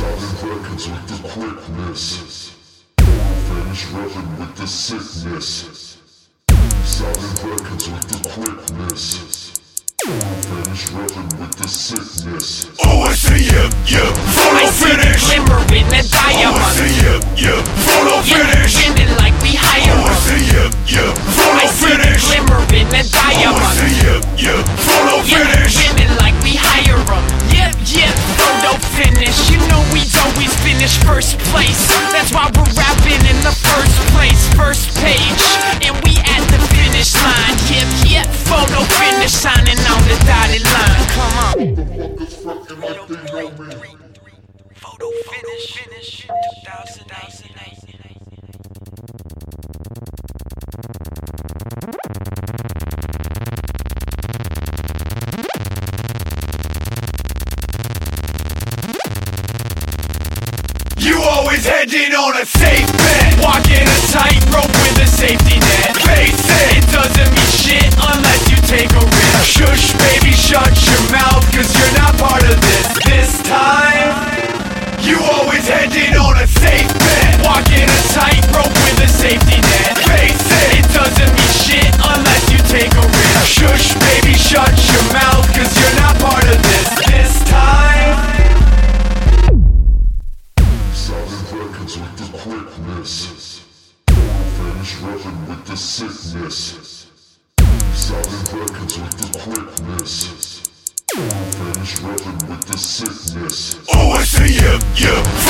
Solid records with the quickness. Finish reppin' with the sickness. Solid records with the quickness. Finish reppin' with the sickness. Oh, I see ya, photo finish. Glimmer in the diamond. Oh, I see ya, photo finish. Spinning like we hire Oh, I see ya, photo finish. Glimmer in the Oh, I diamond. see ya, photo finish. Spinning like we hire 'em. Yep, photo finish. You know we'd always finish first place. That's why we're rapping in the first place. First page, and we at the finish line. Yep, photo finish, signing on the dotted line. Come on. Motherfuckers frontin' like they know me. Photo finish, 2008. You always heading on a safe bet, walking a tightrope with a safety net. Face it doesn't mean shit unless you take a risk. Shush baby, shut your mouth, cause you're not part of this. This time, you always heading on a safe bet, walking a tightrope with a safety net. Face it doesn't mean shit unless you take a risk. Shush baby, shut your mouth, cause you're not part of this. This time, Solid records with the quickness. Finish reppin' with the sickness. Solid records with the quickness. Finish reppin' with the sickness. oh I see ya,